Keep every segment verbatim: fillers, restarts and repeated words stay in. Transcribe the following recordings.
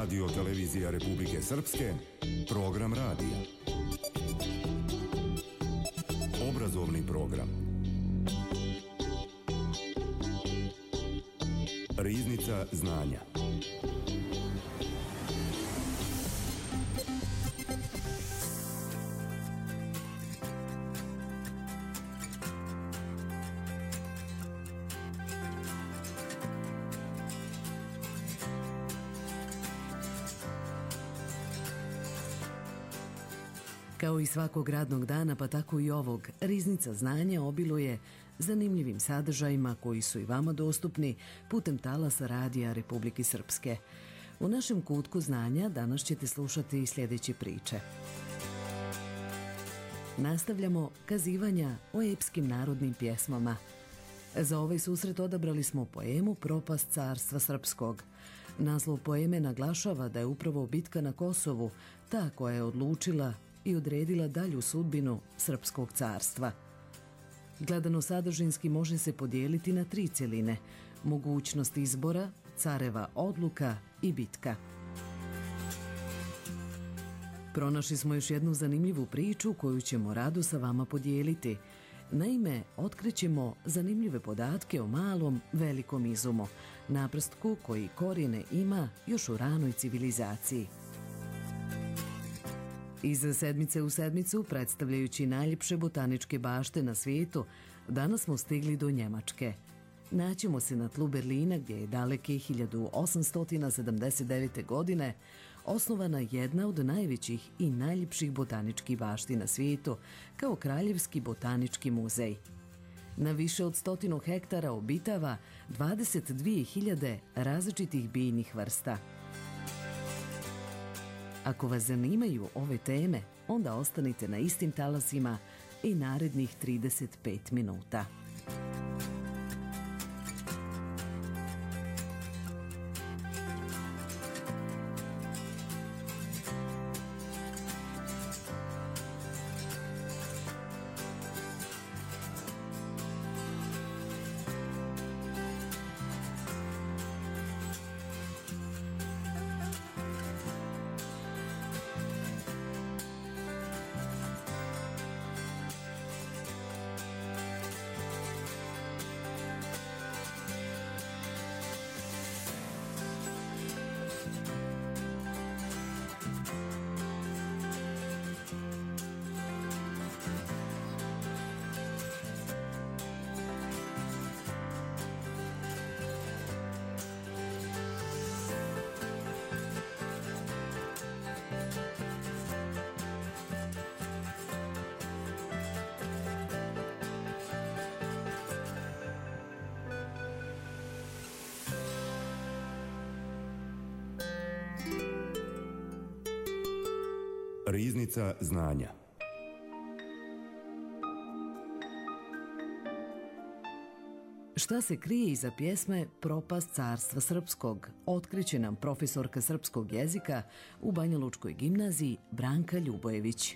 Radio Televizija Republike Srpske, program radija. Obrazovni program. Riznica znanja. Kao i svakog radnog dana, pa tako i ovog, Riznica znanja obiluje zanimljivim sadržajima koji su i vama dostupni putem talasa Radija Republike Srpske. U našem kutku znanja danas ćete slušati sljedeće priče. Nastavljamo kazivanja o epskim narodnim pjesmama. Za ovaj susret odabrali smo poemu Propast carstva srpskog. Naslov poeme naglašava da je upravo bitka na Kosovu ta koja je odlučila i odredila dalju sudbinu Srpskog carstva. Gledano sadržinski može se podijeliti na tri cjeline: mogućnost izbora, careva odluka i bitka. Pronašli smo još jednu zanimljivu priču koju ćemo rado sa vama podijeliti. Naime, otkrićemo zanimljive podatke o malom velikom izumu, naprstku koji korijene ima još u ranoj civilizaciji. Iz sedmice u sedmicu, predstavljajući najljepše botaničke bašte na svijetu, danas smo stigli do Njemačke. Naćemo se na tlu Berlina gdje je daleke hiljadu osamsto sedamdeset devete. godine osnovana jedna od najvećih i najljepših botaničkih bašti na svijetu kao Kraljevski botanički muzej. Na više od stotinu hektara obitava dvadeset dvije hiljade različitih biljnih vrsta. Ako vas zanimaju ove teme, onda ostanite na istim talasima i narednih trideset pet minuta. Riznica znanja. Šta se krije iza pjesme Propast carstva srpskog, otkriće nam profesorka srpskog jezika u Banjalučkoj gimnaziji Branka Ljubojević.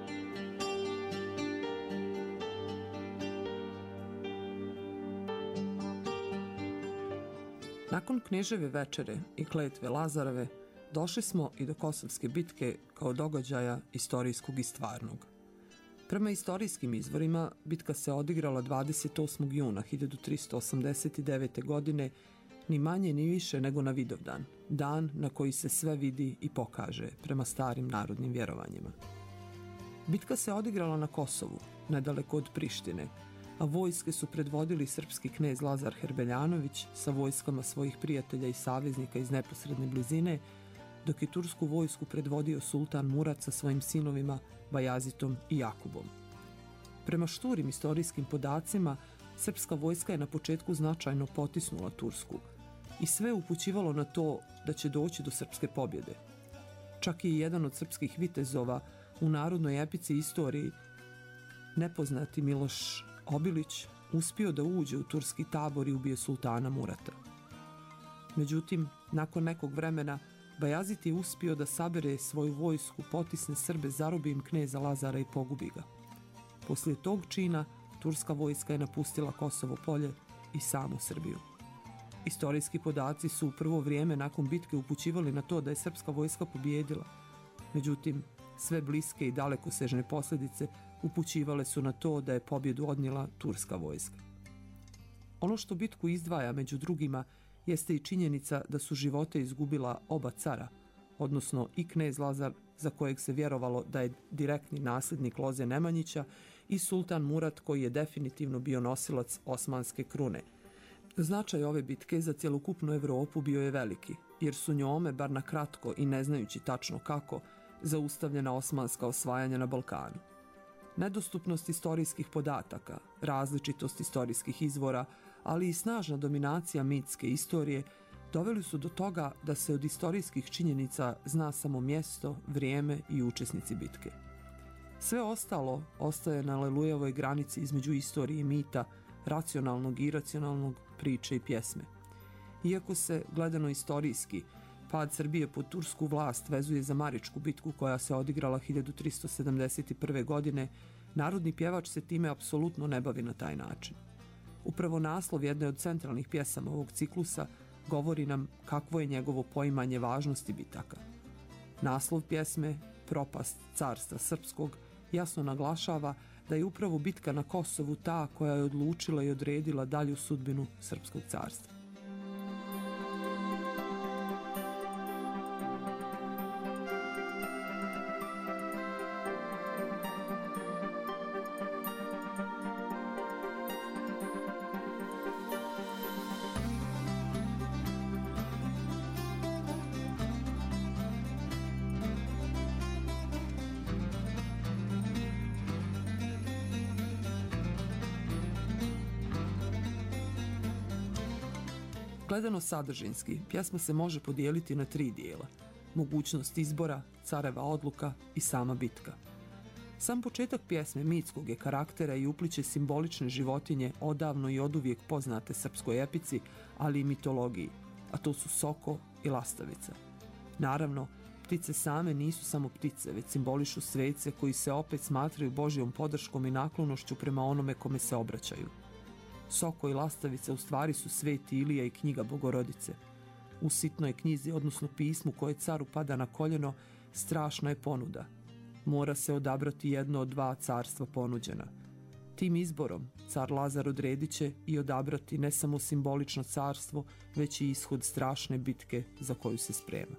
Nakon Kneževe večere i kletve Lazareve došli smo i do Kosovske bitke kao događaja istorijskog i stvarnog. Prema istorijskim izvorima, bitka se odigrala dvadeset osmog juna hiljadu tristo osamdeset devete. godine, ni manje ni više nego na Vidovdan, dan na koji se sve vidi i pokaže prema starim narodnim vjerovanjima. Bitka se odigrala na Kosovu, nedaleko od Prištine, a vojske su predvodili srpski knez Lazar Herbeljanović sa vojskama svojih prijatelja i saveznika iz neposredne blizine, dok je tursku vojsku predvodio sultan Murat sa svojim sinovima Bajazitom i Jakubom. Prema šturim istorijskim podacima, srpska vojska je na početku značajno potisnula Tursku i sve upućivalo na to da će doći do srpske pobjede. Čak i jedan od srpskih vitezova u narodnoj epici istoriji, nepoznati Miloš Obilić, uspio da uđe u turski tabor i ubije sultana Murata. Međutim, nakon nekog vremena, Bajazit je uspio da sabere svoju vojsku, potisne Srbe, zarobi im kneza Lazara i pogubi ga. Poslije tog čina, turska vojska je napustila Kosovo polje i samu Srbiju. Istorijski podaci su u prvo vrijeme nakon bitke upućivali na to da je srpska vojska pobijedila. Međutim, sve bliske i dalekosežne posljedice upućivale su na to da je pobjedu odnijela turska vojska. Ono što bitku izdvaja među drugima jeste i činjenica da su živote izgubila oba cara, odnosno i knez Lazar, za kojeg se vjerovalo da je direktni nasljednik loze Nemanjića, i sultan Murat, koji je definitivno bio nosilac osmanske krune. Značaj ove bitke za cjelokupnu Evropu bio je veliki, jer su njome, bar na kratko i ne znajući tačno kako, zaustavljena osmanska osvajanja na Balkanu. Nedostupnost istorijskih podataka, različitost istorijskih izvora, ali i snažna dominacija mitske istorije doveli su do toga da se od istorijskih činjenica zna samo mjesto, vrijeme i učesnici bitke. Sve ostalo ostaje na lelujevoj granici između istorije i mita, racionalnog i iracionalnog, priče i pjesme. Iako se, gledano istorijski, pad Srbije pod tursku vlast vezuje za Maričku bitku koja se odigrala hiljadu tristo sedamdeset prve. godine, narodni pjevač se time apsolutno ne bavi na taj način. Upravo naslov jedne od centralnih pjesama ovog ciklusa govori nam kakvo je njegovo poimanje važnosti bitaka. Naslov pjesme, Propast carstva srpskog, jasno naglašava da je upravo bitka na Kosovu ta koja je odlučila i odredila dalju sudbinu srpskog carstva. Gledano sadržinski, pjesma se može podijeliti na tri dijela: mogućnost izbora, careva odluka i sama bitka. Sam početak pjesme mitskog je karaktera i upliće simbolične životinje odavno i oduvijek poznate srpskoj epici, ali i mitologiji, a to su soko i lastavica. Naravno, ptice same nisu samo ptice, već simbolišu svece koji se opet smatraju Božjom podrškom i naklonošću prema onome kome se obraćaju. Soko i lastavica u stvari su Sveti Ilija i knjiga Bogorodice. U sitnoj knjizi, odnosno pismu koje caru pada na koljeno, strašna je ponuda. Mora se odabrati jedno od dva carstva ponuđena. Tim izborom car Lazar odredit će i odabrati ne samo simbolično carstvo, već i ishod strašne bitke za koju se sprema.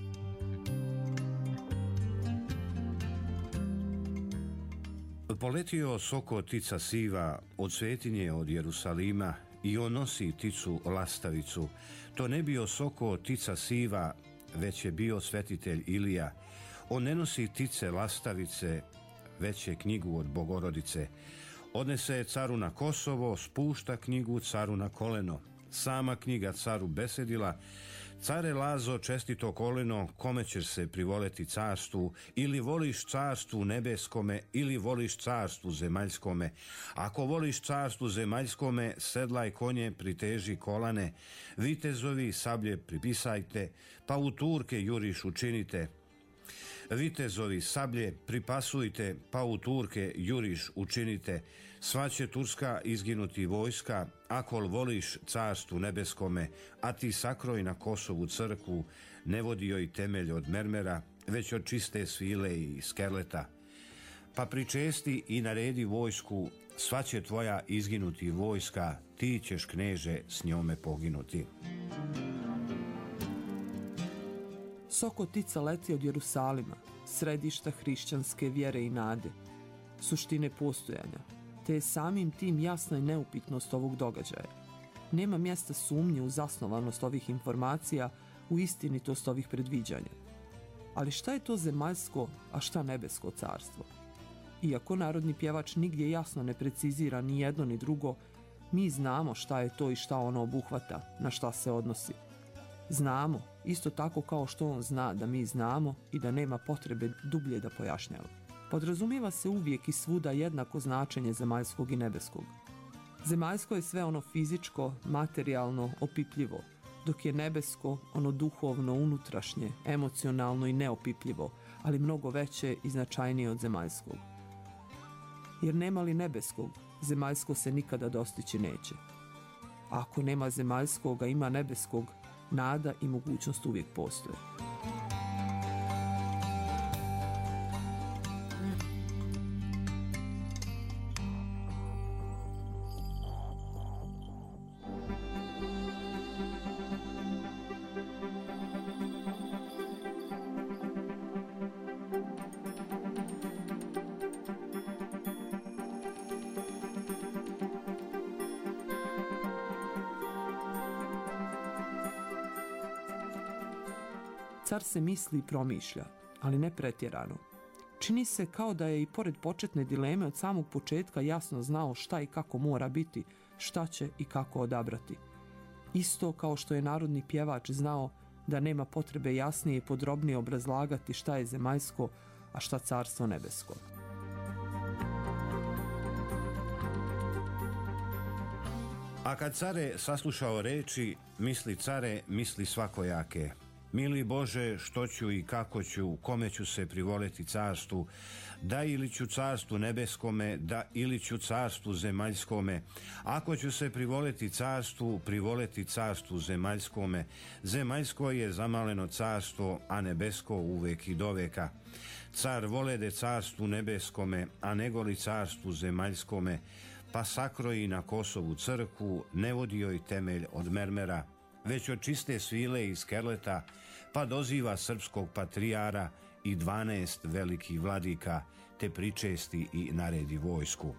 Poletio soko tica siva od svetinje od Jerusalima i on nosi ticu lastavicu. To ne bio soko tica siva, već je bio svetitelj Ilija. On ne nosi tice lastavice, već je knjigu od Bogorodice. Odnese je caru na Kosovo, spušta knjigu caru na koleno. Sama knjiga caru besedila: care Lazo, čestito koleno, kome ćeš se privoleti carstvu, ili voliš carstvu nebeskome, ili voliš carstvu zemaljskome. Ako voliš carstvu zemaljskome, sedlaj konje, priteži kolane, vitezovi sablje pripisajte, pa u Turke juriš učinite. Vitezovi sablje pripasujte, pa u Turke juriš učinite. Sva će Turska izginuti vojska, ako voliš carstvu nebeskome, a ti sakroj na Kosovu crkvu, ne vodi joj temelj od mermera, već od čiste svile i skerleta. Pa pričesti i naredi vojsku, sva će tvoja izginuti vojska, ti ćeš, kneže, s njome poginuti. Soko tica leti od Jerusalima, središta hrišćanske vjere i nade, suštine postojanja, te je samim tim jasna i neupitnost ovog događaja. Nema mjesta sumnje u zasnovanost ovih informacija, u istinitost ovih predviđanja. Ali šta je to zemaljsko, a šta nebesko carstvo? Iako narodni pjevač nigdje jasno ne precizira ni jedno ni drugo, mi znamo šta je to i šta ono obuhvata, na šta se odnosi. Znamo, isto tako kao što on zna da mi znamo i da nema potrebe dublje da pojašnjava. Podrazumijeva se uvijek i svuda jednako značenje zemaljskog i nebeskog. Zemaljsko je sve ono fizičko, materijalno, opipljivo, dok je nebesko ono duhovno, unutrašnje, emocionalno i neopipljivo, ali mnogo veće i značajnije od zemaljskog. Jer nema li nebeskog, zemaljsko se nikada dostići neće. A ako nema zemaljskoga, ima nebeskog, nada i mogućnost uvijek postoje. Car se misli i promišlja, ali ne pretjerano. Čini se kao da je i pored početne dileme od samog početka jasno znao šta i kako mora biti, šta će i kako odabrati. Isto kao što je narodni pjevač znao da nema potrebe jasnije i podrobnije obrazlagati šta je zemaljsko, a šta carstvo nebesko. A kad care saslušao reči, misli care, misli svakojake. Mili Bože, što ću i kako ću, kome ću se privoleti carstvu, da ili ću carstvu nebeskome, da ili ću carstvu zemaljskome. Ako ću se privoleti carstvu, privoleti carstvu zemaljskome. Zemaljsko je zamaleno carstvo, a nebesko uvek i doveka. Car volede carstvu nebeskome, a negoli carstvu zemaljskome, pa sakroji na Kosovu crkvu, ne vodi joj temelj od mermera, već od čiste svile i skerleta, pa doziva srpskog patrijara i dvanaest velikih vladika, te pričesti i naredi vojsku.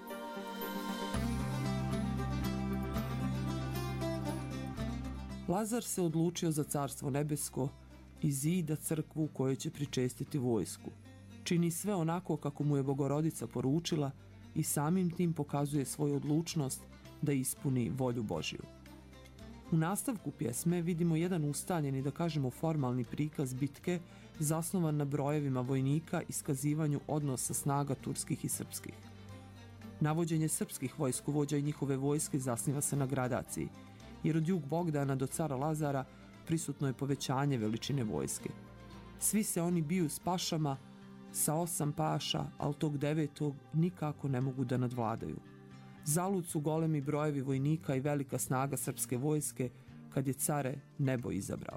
Lazar se odlučio za carstvo nebesko i zida crkvu u kojoj će pričestiti vojsku. Čini sve onako kako mu je Bogorodica poručila i samim tim pokazuje svoju odlučnost da ispuni volju Božju. U nastavku pjesme vidimo jedan ustaljeni, da kažemo formalni prikaz bitke zasnovan na brojevima vojnika i iskazivanju odnosa snaga turskih i srpskih. Navođenje srpskih vojskovođa i njihove vojske zasniva se na gradaciji, jer od jug Bogdana do cara Lazara prisutno je povećanje veličine vojske. Svi se oni biju s pašama, sa osam paša, ali tog devetog nikako ne mogu da nadvladaju. Zalud su golemi brojevi vojnika i velika snaga srpske vojske kad je care nebo izabrao.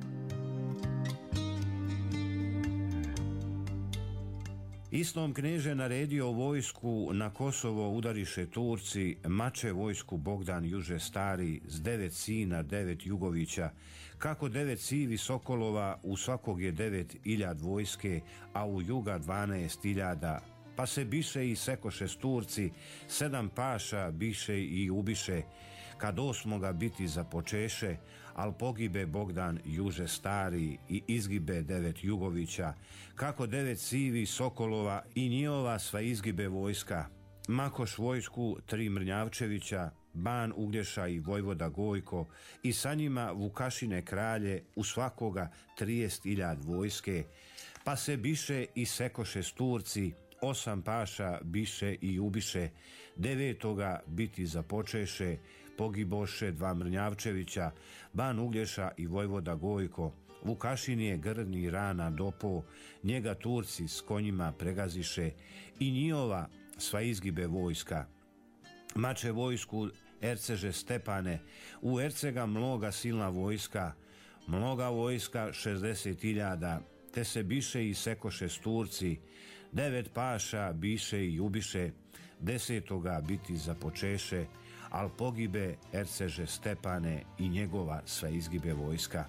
Istom kneže naredio vojsku na Kosovo udariše Turci, mače vojsku Bogdan Juže Stari s devet sina, devet Jugovića, kako devet sivi Sokolova, u svakog je devet iljad vojske, a u juga dvanaest iljada. Pa se biše i sekoše s Turci, sedam paša biše i ubiše, kad osmoga biti započeše, al pogibe Bogdan Juže Stari i izgibe devet Jugovića, kako devet sivi Sokolova i njihova sva izgibe vojska. Makoš vojsku tri Mrnjavčevića, Ban Uglješa i Vojvoda Gojko, i sa njima Vukašine kralje, u svakoga triest iljad vojske, pa se biše i sekoše s Turci, osam paša biše i ubiše, devetoga biti započeše, pogiboše dva Mrnjavčevića, Ban Uglješa i Vojvoda Gojko, Vukašin je grdni rana dopo, njega Turci s konjima pregaziše i njihova sva izgibe vojska. Mače vojsku Erceže Stepane, u Ercega mnoga silna vojska, mnoga vojska šezdeset iljada, te se biše i sekoše s Turci, devet paša biše i ubiše, desetoga biti započeše, al pogibe Erceže Stepane i njegova sva izgibe vojska.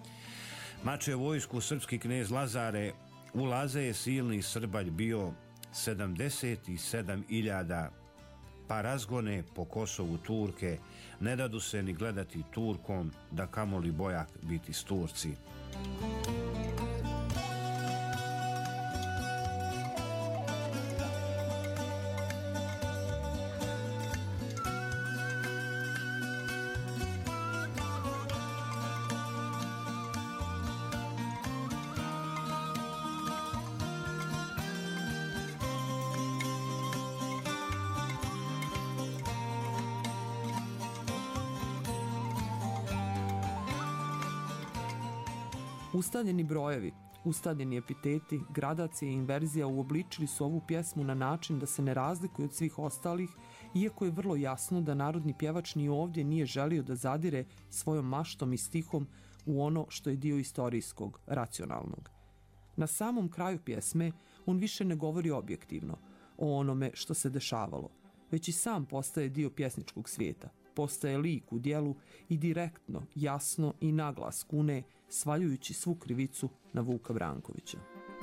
Mače vojsku srpski knez Lazare, u Laze je silni Srbalj bio sedamdeset sedam iljada, pa razgone po Kosovu Turke, ne dadu se ni gledati Turkom, da kamoli bojak biti s Turci. Ustaljeni brojevi Ustaljeni epiteti, gradacije i inverzija uobličili su ovu pjesmu na način da se ne razlikuje od svih ostalih, iako je vrlo jasno da narodni pjevač ni ovdje nije želio da zadire svojom maštom i stihom u ono što je dio istorijskog, racionalnog. Na samom kraju pjesme on više ne govori objektivno o onome što se dešavalo, već i sam postaje dio pjesničkog svijeta, postaje lik u dijelu i direktno, jasno i naglas kune, svaljujući svu krivicu na Vuka Brankovića.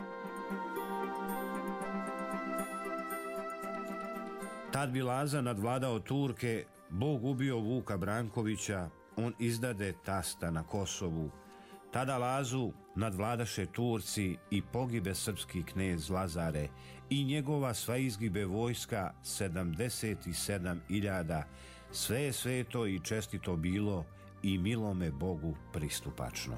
Tad bi Laza nadvladao Turke, Bog ubio Vuka Brankovića, on izdade tasta na Kosovu. Tada Lazu nadvladaše Turci i pogibe srpski knez Lazare i njegova sva izgibe vojska sedamdeset sedam hiljada. Sve je sveto i čestito bilo i milome Bogu pristupačno.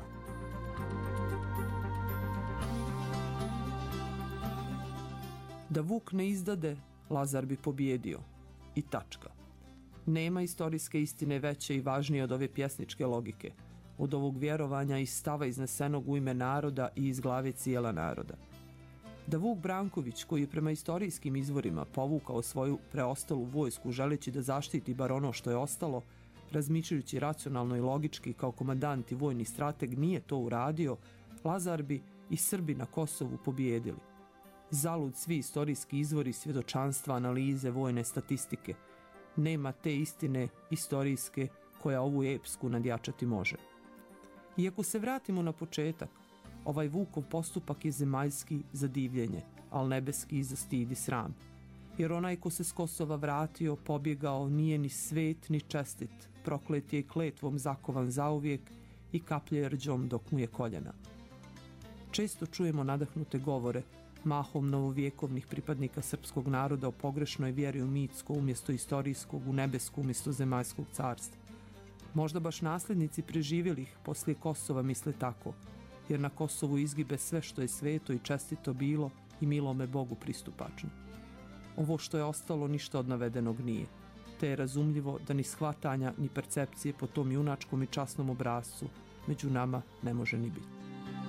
Da Vuk ne izdade, Lazar bi pobjedio. I tačka. Nema istorijske istine veće i važnije od ove pjesničke logike, od ovog vjerovanja i stava iznesenog u ime naroda i iz glave cijela naroda. Da Vuk Branković, koji je prema istorijskim izvorima povukao svoju preostalu vojsku želeći da zaštiti bar ono što je ostalo, razmišljajući racionalno i logički kao komandant i vojni strateg, nije to uradio, Lazar bi i Srbi na Kosovu pobjedili. Zalud svi istorijski izvori, svjedočanstva, analize, vojne statistike. Nema te istine istorijske koja ovu epsku nadjačati može. I ako se vratimo na početak, ovaj Vukov postupak je zemaljski za divljenje, al nebeski za stid i sram. Jer onaj ko se s Kosova vratio, pobjegao, nije ni svet ni čestit, proklet je i kletvom zakovan zauvijek i kaplje rđom dok mu je koljena. Često čujemo nadahnute govore, mahom novovjekovnih pripadnika srpskog naroda o pogrešnoj vjeri u mitsko umjesto istorijskog, u nebesko umjesto zemaljskog carstva. Možda baš nasljednici preživjelih poslije Kosova misle tako, jer na Kosovu izgibe sve što je sveto i čestito bilo i milome Bogu pristupačno. Ovo što je ostalo ništa od navedenog nije, te je razumljivo da ni shvatanja ni percepcije po tom junačkom i časnom obrascu među nama ne može ni biti.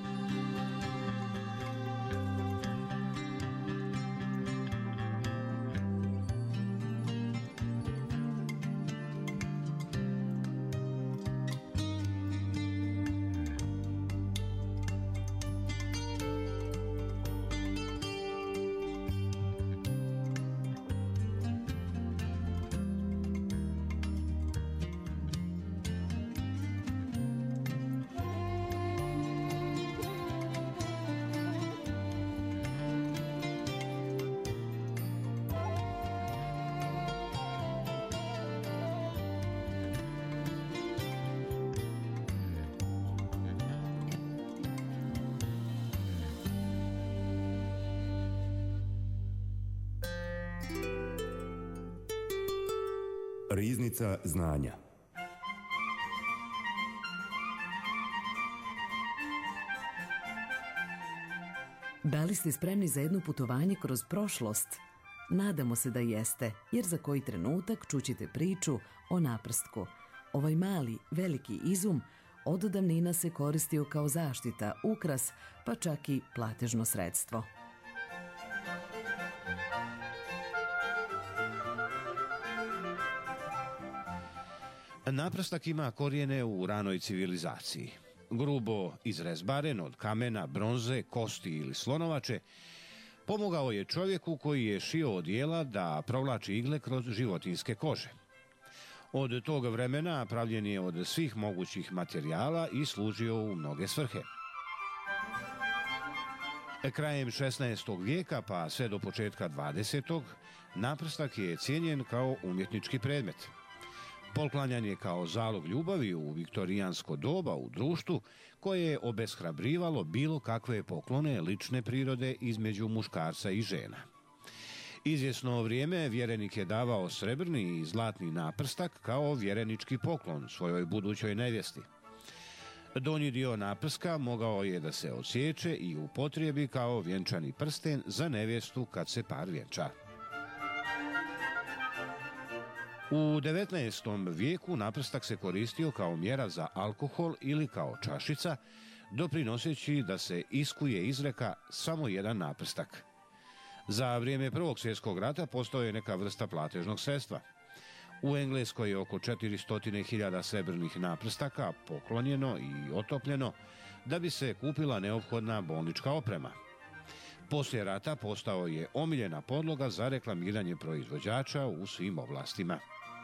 Riznica znanja. Da li ste spremni za jedno putovanje kroz prošlost? Nadamo se da jeste, jer za koji trenutak čućete priču o naprstku. Ovaj mali, veliki izum od davnina se koristio kao zaštita, ukras, pa čak i platežno sredstvo. Naprstak ima korijene u ranoj civilizaciji. Grubo izrezbaren od kamena, bronze, kosti ili slonovače, pomogao je čovjeku koji je šio odijela da provlači igle kroz životinjske kože. Od tog vremena pravljen je od svih mogućih materijala i služio u mnoge svrhe. Krajem šesnaestog vijeka pa sve do početka dvadesetog naprstak je cijenjen kao umjetnički predmet. Poklanjan je kao zalog ljubavi u viktorijansko doba u društvu koje je obeshrabrivalo bilo kakve poklone lične prirode između muškarca i žena. Izvjesno vrijeme vjerenik je davao srebrni i zlatni naprstak kao vjerenički poklon svojoj budućoj nevjesti. Donji dio naprska mogao je da se odsječe i upotrijebi kao vjenčani prsten za nevjestu kad se par vjenča. U devetnaestom vijeku naprstak se koristio kao mjera za alkohol ili kao čašica, doprinoseći da se iskuje izreka samo jedan naprstak. Za vrijeme Prvog svjetskog rata postoje neka vrsta platežnog sredstva. U Engleskoj je oko četiristo hiljada srebrnih naprstaka poklonjeno i otopljeno da bi se kupila neophodna bolnička oprema. Poslije rata postao je omiljena podloga za reklamiranje proizvođača u svim oblastima.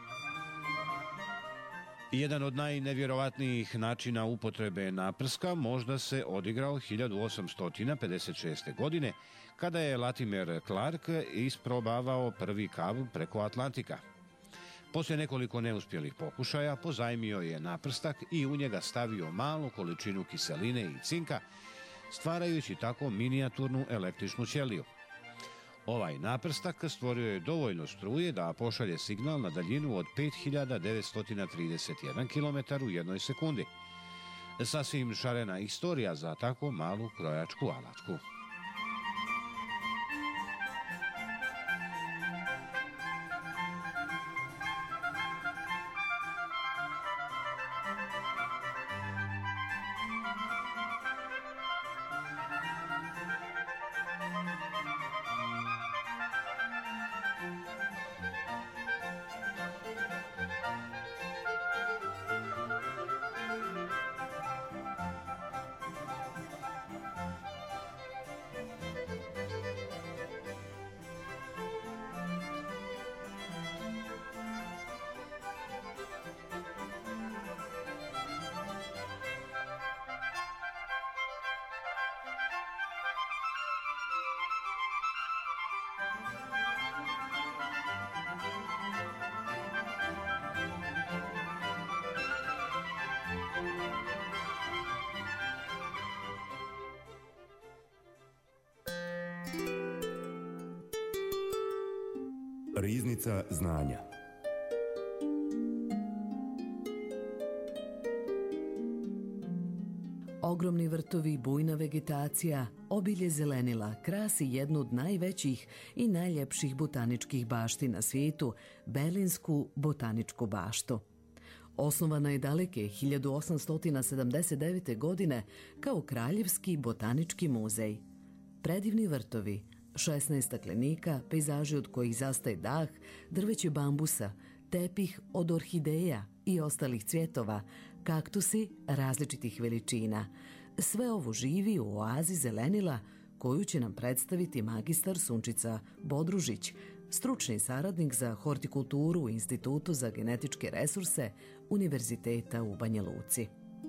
Jedan od najnevjerovatnijih načina upotrebe naprska možda se odigrao hiljadu osamsto pedeset šeste. godine, kada je Latimer Clark isprobavao prvi kav preko Atlantika. Poslije nekoliko neuspjelih pokušaja pozajmio je naprstak i u njega stavio malu količinu kiseline i cinka, stvarajući tako minijaturnu električnu ćeliju. Ovaj naprstak stvorio je dovoljno struje da pošalje signal na daljinu od pet hiljada devetsto trideset jedan kilometar u jednoj sekundi. Sasvim šarena istorija za tako malu krojačku alatku. Riznica znanja. Ogromni vrtovi, bujna vegetacija, obilje zelenila krasi jednu od najvećih i najljepših botaničkih bašti na svijetu, Berlinsku botaničku baštu. Osnovana je daleke hiljadu osamsto sedamdeset devete. godine kao Kraljevski botanički muzej. Predivni vrtovi, šesnaest staklenika, pejzaži od kojih zastaje dah, drveće bambusa, tepih od orhideja i ostalih cvjetova, kaktusi različitih veličina. Sve ovo živi u oazi zelenila koju će nam predstaviti magistar Sunčica Bodružić, stručni saradnik za hortikulturu u Institutu za genetičke resurse Univerziteta u Banja Luci.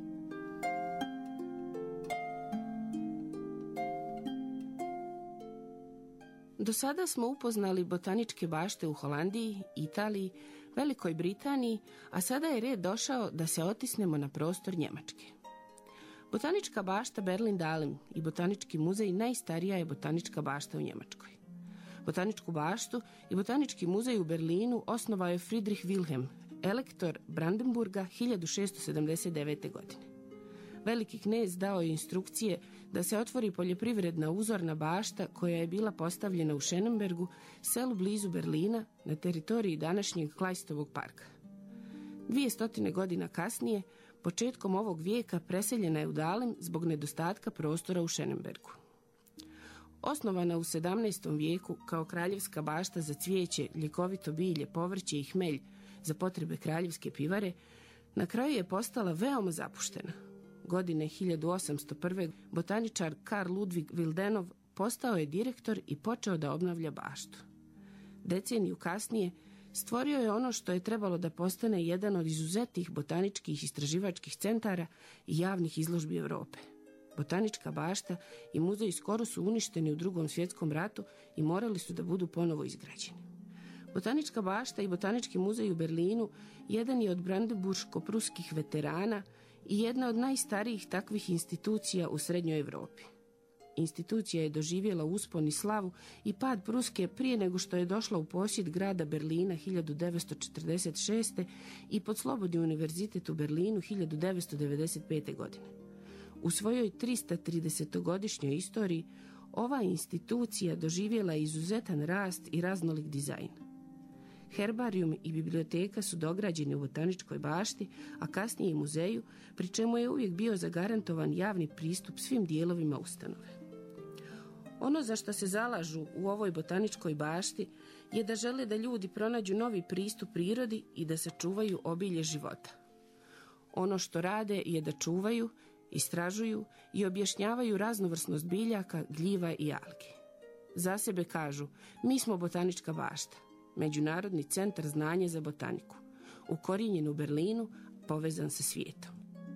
Do sada smo upoznali botaničke bašte u Holandiji, Italiji, Velikoj Britaniji, a sada je red došao da se otisnemo na prostor Njemačke. Botanička bašta Berlin-Dahlem i Botanički muzej najstarija je botanička bašta u Njemačkoj. Botaničku baštu i Botanički muzej u Berlinu osnovao je Friedrich Wilhelm, elektor Brandenburga hiljadu šessto sedamdeset devete. godine. Veliki knez dao je instrukcije da se otvori poljoprivredna uzorna bašta koja je bila postavljena u Schönenbergu, selu blizu Berlina, na teritoriji današnjeg Kleistovog parka. Dvije stotine godina kasnije, početkom ovog vijeka, preseljena je u Dahlem zbog nedostatka prostora u Schönenbergu. Osnovana u sedamnaestom vijeku kao kraljevska bašta za cvijeće, ljekovito bilje, povrće i hmelj za potrebe kraljevske pivare, na kraju je postala veoma zapuštena. Godine hiljadu osamsto prve. botaničar Karl Ludwig Wildenov postao je direktor i počeo da obnavlja baštu. Deceniju kasnije stvorio je ono što je trebalo da postane jedan od izuzetnih botaničkih istraživačkih centara i javnih izložbi Europe. Botanička bašta i muzej skoro su uništeni u Drugom svjetskom ratu i morali su da budu ponovo izgrađeni. Botanička bašta i Botanički muzej u Berlinu jedan je od brandenburško-pruskih veterana i jedna od najstarijih takvih institucija u Srednjoj Europi. Institucija je doživjela uspon i slavu i pad Pruske prije nego što je došla u posjed grada Berlina hiljadu devetsto četrdeset šeste. i pod Slobodni univerzitet u Berlinu hiljadu devetsto devedeset pete. godine. U svojoj tristotridesetogodišnjoj istoriji ova institucija doživjela je izuzetan rast i raznolik dizajn. herbarijum i biblioteka su dograđeni u botaničkoj bašti, a kasnije i muzeju, pri čemu je uvijek bio zagarantovan javni pristup svim dijelovima ustanove. Ono za što se zalažu u ovoj botaničkoj bašti je da žele da ljudi pronađu novi pristup prirodi i da sačuvaju obilje života. Ono što rade je da čuvaju, istražuju i objašnjavaju raznovrsnost biljaka, gljiva i algi. Za sebe kažu: mi smo botanička bašta, Međunarodni centar znanja za botaniku, ukorijenjen u Berlinu, povezan sa svijetom.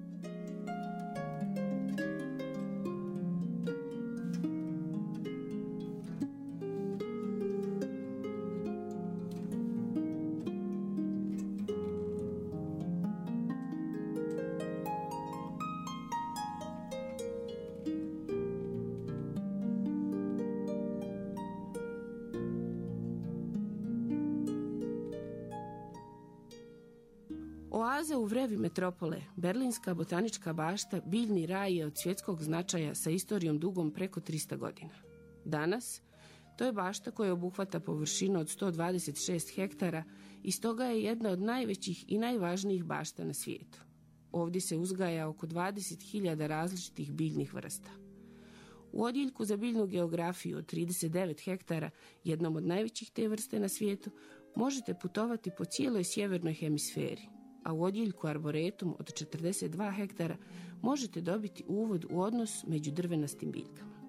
Oaza u vrevi metropole, Berlinska botanička bašta, biljni raj je od svjetskog značaja sa istorijom dugom preko trista godina. Danas, to je bašta koja obuhvata površinu od sto dvadeset šest hektara i stoga je jedna od najvećih i najvažnijih bašta na svijetu. Ovdje se uzgaja oko dvadeset hiljada različitih biljnih vrsta. U odjeljku za biljnu geografiju od trideset devet hektara, jednom od najvećih te vrste na svijetu, možete putovati po cijeloj sjevernoj hemisferi, a u odjeljku arboretum od četrdeset dva hektara možete dobiti uvod u odnos među drvenastim biljkama.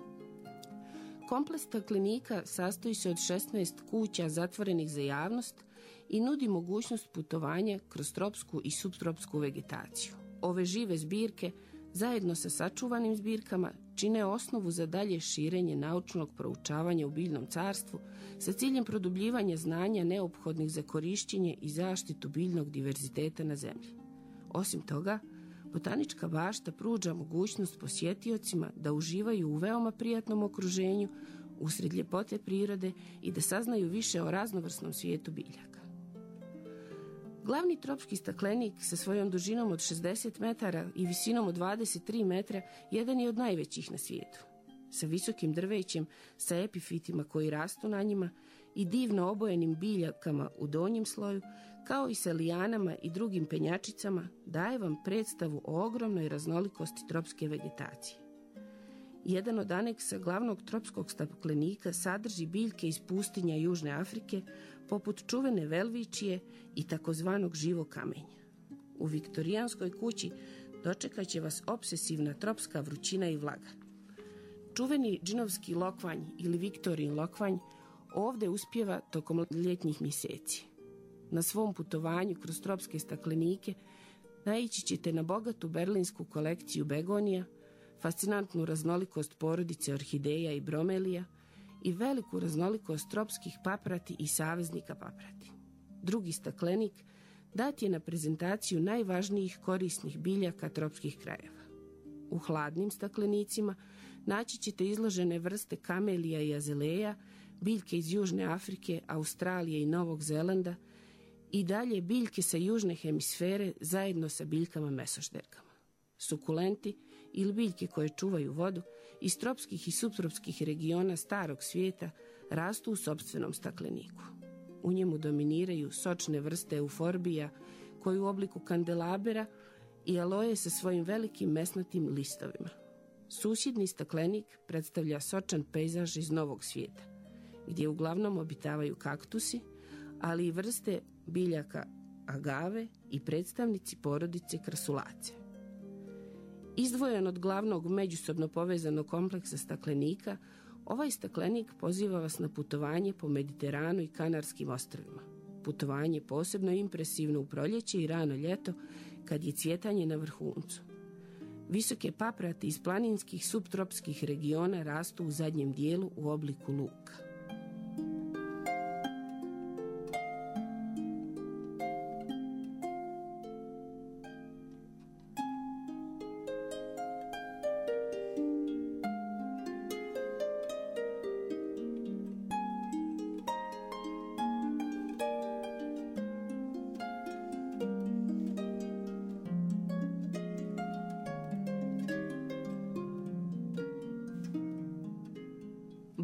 Kompleks staklenika sastoji se od šesnaest kuća zatvorenih za javnost i nudi mogućnost putovanja kroz tropsku i subtropsku vegetaciju. Ove žive zbirke, zajedno sa sačuvanim zbirkama, čine osnovu za dalje širenje naučnog proučavanja u biljnom carstvu sa ciljem produbljivanja znanja neophodnih za korištenje i zaštitu biljnog diverziteta na zemlji. Osim toga, botanička bašta pruža mogućnost posjetiocima da uživaju u veoma prijatnom okruženju usred ljepote prirode i da saznaju više o raznovrsnom svijetu biljaka. Glavni tropski staklenik sa svojom dužinom od šezdeset metara i visinom od dvadeset tri metra jedan je od najvećih na svijetu. Sa visokim drvećem, sa epifitima koji rastu na njima i divno obojenim biljakama u donjem sloju, kao i sa lijanama i drugim penjačicama, daje vam predstavu o ogromnoj raznolikosti tropske vegetacije. Jedan od aneksa glavnog tropskog staklenika sadrži biljke iz pustinja Južne Afrike, poput čuvene velvičije i takozvanog živog kamenja. U viktorijanskoj kući dočekat će vas opsesivna tropska vrućina i vlaga. Čuveni džinovski lokvanj ili Viktorijin lokvanj ovdje uspijeva tokom ljetnjih mjeseci. Na svom putovanju kroz tropske staklenike naići ćete na bogatu berlinsku kolekciju begonija, fascinantnu raznolikost porodice orhideja i bromelija i veliku raznolikost tropskih paprati i saveznika paprati. Drugi staklenik dat je na prezentaciju najvažnijih korisnih biljaka tropskih krajeva. U hladnim staklenicima naći ćete izložene vrste kamelija i azeleja, biljke iz Južne Afrike, Australije i Novog Zelanda i dalje biljke sa južne hemisfere zajedno sa biljkama mesošderkama. Sukulenti ili biljke koje čuvaju vodu iz tropskih i subtropskih regiona starog svijeta rastu u sopstvenom stakleniku. U njemu dominiraju sočne vrste euforbija koji u obliku kandelabera i aloje sa svojim velikim mesnatim listovima. Susjedni staklenik predstavlja sočan pejzaž iz Novog svijeta, gdje uglavnom obitavaju kaktusi, ali i vrste biljaka agave i predstavnici porodice krasulace. Izdvojen od glavnog međusobno povezanog kompleksa staklenika, ovaj staklenik poziva vas na putovanje po Mediteranu i Kanarskim ostrvima. Putovanje posebno impresivno u proljeće i rano ljeto, kad je cvjetanje na vrhuncu. Visoke paprati iz planinskih subtropskih regiona rastu u zadnjem dijelu u obliku luka.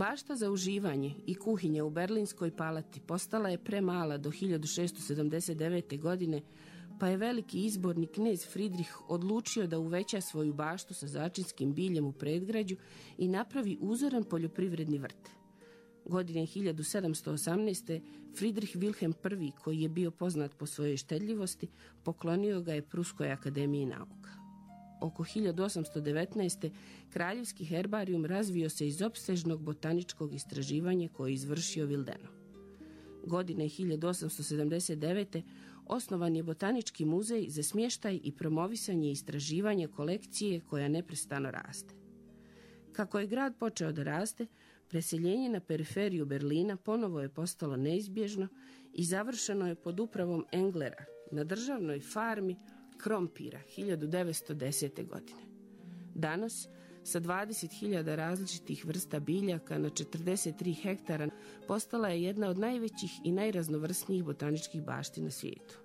Bašta za uživanje i kuhinja u Berlinskoj palati postala je premala do hiljadu šessto sedamdeset devete. godine, pa je veliki izborni knez Fridrih odlučio da uveća svoju baštu sa začinskim biljem u predgrađu i napravi uzoran poljoprivredni vrt. Godine hiljadu sedamsto osamnaeste. Fridrih Wilhelm I, koji je bio poznat po svojoj štedljivosti, poklonio ga je Pruskoj akademiji nauka. Oko hiljadu osamsto devetnaeste. kraljevski herbarijum razvio se iz opsežnog botaničkog istraživanja koje je izvršio Vildeno. Godine hiljadu osamsto sedamdeset devete. osnovan je Botanički muzej za smještaj i promovisanje istraživanja kolekcije koja neprestano raste. Kako je grad počeo da raste, preseljenje na periferiju Berlina ponovo je postalo neizbježno i završeno je pod upravom Englera na državnoj farmi krompira hiljadu devetsto desete. godine. Danas, sa dvadeset hiljada različitih vrsta biljaka na četrdeset tri hektara, postala je jedna od najvećih i najraznovrsnijih botaničkih bašti na svijetu.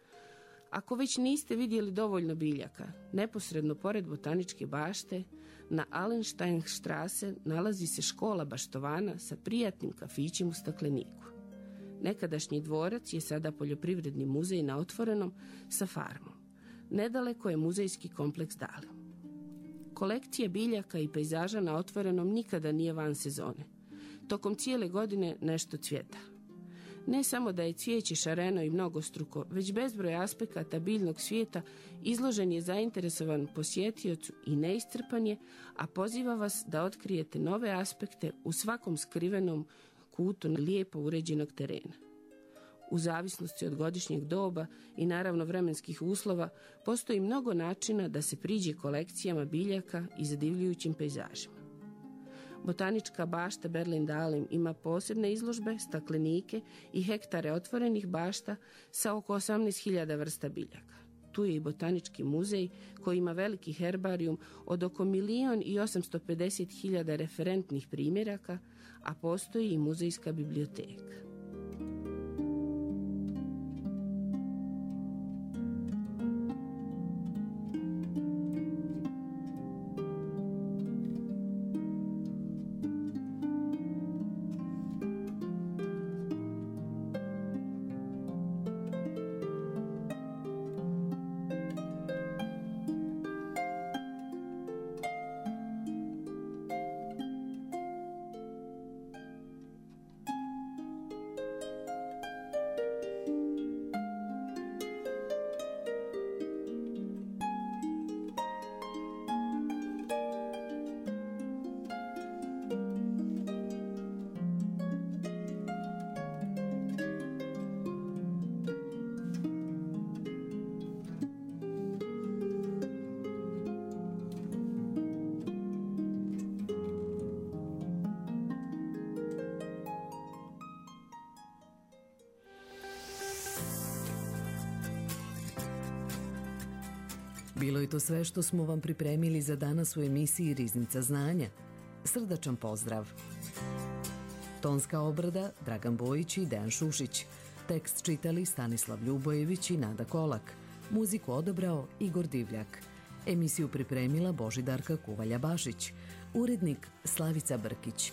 Ako već niste vidjeli dovoljno biljaka, neposredno pored botaničke bašte, na Allensteinstrasse nalazi se škola baštovana sa prijatnim kafićem u stakleniku. Nekadašnji dvorac je sada poljoprivredni muzej na otvorenom sa farmom. Nedaleko je muzejski kompleks Dali. Kolekcija biljaka i pejzaža na otvorenom nikada nije van sezone. Tokom cijele godine nešto cvjeta. Ne samo da je cvijeće šareno i mnogostruko, već bezbroj aspekata biljnog svijeta izložen je zainteresovan posjetiocu i neiscrpan je, a poziva vas da otkrijete nove aspekte u svakom skrivenom kutu lijepo uređenog terena. U zavisnosti od godišnjeg doba i naravno vremenskih uslova, postoji mnogo načina da se priđe kolekcijama biljaka i zadivljujućim pejzažima. Botanička bašta Berlin-Dahlem ima posebne izložbe, staklenike i hektare otvorenih bašta sa oko osamnaest hiljada vrsta biljaka. Tu je i Botanički muzej koji ima veliki herbarijum od oko milion i osamsto pedeset hiljada referentnih primjeraka, a postoji i muzejska biblioteka. Bilo je to sve što smo vam pripremili za danas u emisiji Riznica znanja. Srdačan pozdrav. Tonska obrada Dragan Bojić i Dejan Šušić. Tekst čitali Stanislav Ljubojević i Nada Kolak. Muziku odabrao Igor Divljak. Emisiju pripremila Božidarka Kuvalja-Bašić. Urednik Slavica Brkić.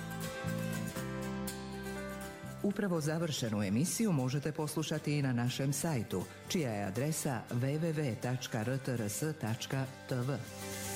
Upravo završenu emisiju možete poslušati i na našem sajtu, čija je adresa w w w tačka r t r s tačka t v.